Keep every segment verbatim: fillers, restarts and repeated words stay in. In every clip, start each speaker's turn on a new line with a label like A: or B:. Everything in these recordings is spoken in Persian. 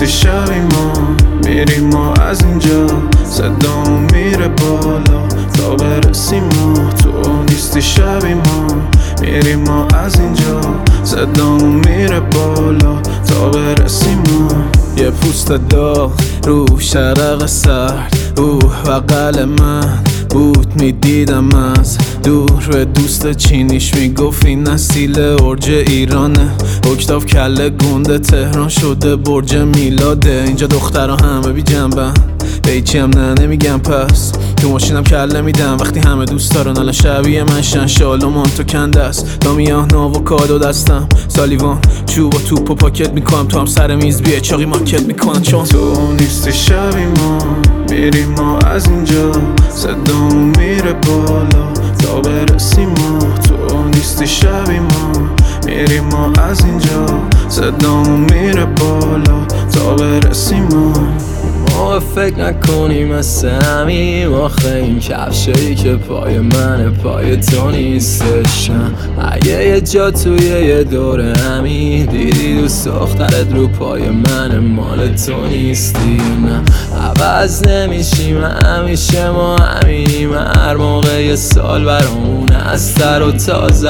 A: نیستی شبی ما میریم ما از اینجا، صدامون میره بالا تا برسیم ما. تو نیستی شبی ما میریم ما از اینجا، صدامون میره بالا تا برسیم ما.
B: یه پوست داغ رو شرق سرد، روح بغل من بود میدیدم از دور. به دوست چینیش میگفت این نسیل ارج ایرانه، اکتاف کله گنده تهران شده برج میلاده. اینجا دخترها همه بی جنبن، به هیچی هم نه نمیگم پس. تو ماشینم کله میدم وقتی همه دوست دارن الان شبیه من شن. شال و مانتو کنده است دامیان آووکادو دستم، سالیوان چوب و توپ و پاکت میکنم. تو هم سر میز بیه چاقی مارکت میکنن چون
A: تو نیستی شبی ما میریم ما از اینجا، صدامون میره بالا تا برسیم ما. تو نیستی شبی ما میریم ما از اینجا، صدامون میره بالا تا برسیم ما.
B: ما فکر نکنیم مثل همیم، آخه این کفشایی که پای منه پای تو نیستشن. اگه یه جا توی یه دور همین دیدی دوست دخترت رو پای منه مال تو نیستی نه. عوض نمیشیم همیشه ما همینیم، هر موقع یه سال برامون از تر و تازه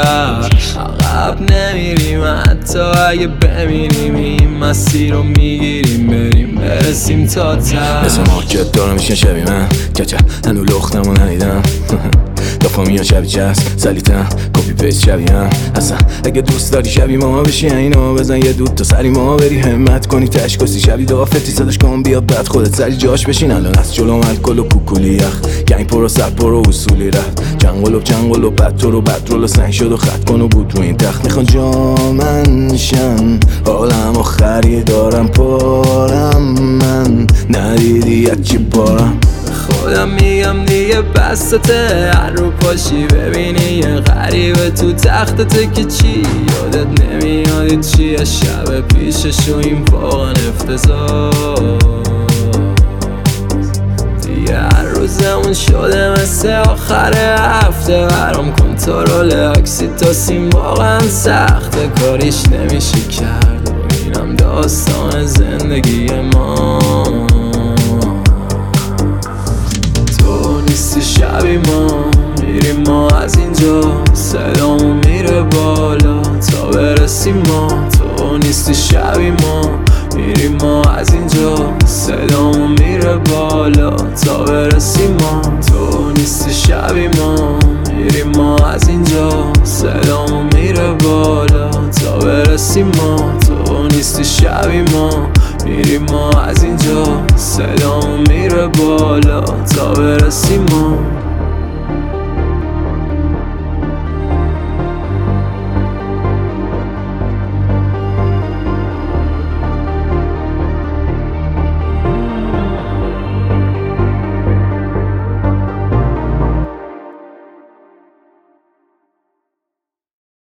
B: عقب نمیریم حتی اگه بمیریم. این مسیر رو میگیریم بریم برسیم تا ته.
C: مثل مارکت دارم میشن شبی من کچه هنو لختم و نهیدم دافا میان شبی جست سلیتم کپی پیست شبی هم اصلا. اگه دوست داری شبی ما بشی اینا بزن یه دود تا سری ما بری همت کنی تشکسی شبی دافتی صداش کن بیاد بعد خودت سری جاش بشین. الان از جلو الکل و کوکولی یخ گنگ پر و سر پر و اصولی رفت جنگل و جنگل و بد تو رو بد رول و سنگ شد و خط کن و بود رو این تخت. میخوان جامن شن حالم و خریدارم پارم من ندیدی چی پارم.
B: خودم میگم دیگه بستته هر رو پاشی ببینی یه غریبه تو تختته که چی یادت نمیادی چیه شب پیشش و این واقعا افتضاح. دیگه هر روزمون شده مثل آخر هفته برام کنترل اکسیتوسین واقعا سخته کاریش نمیشه کرد و اینم داستان زندگی ما. نیستی شبی ما میریم ما از اینجا، صدامون میره بالا تا برسیم ما. تو نیستی شبی ما میریم ما از اینجا، صدامون میره بالا تا برسیم ما. تو نیستی شبی ما میریم ما از اینجا، صدامون میره بالا تا برسیم ما. تو نیستی شبی ما میریم ما از اینجا، صدامون میره بالا تا برسیم ما.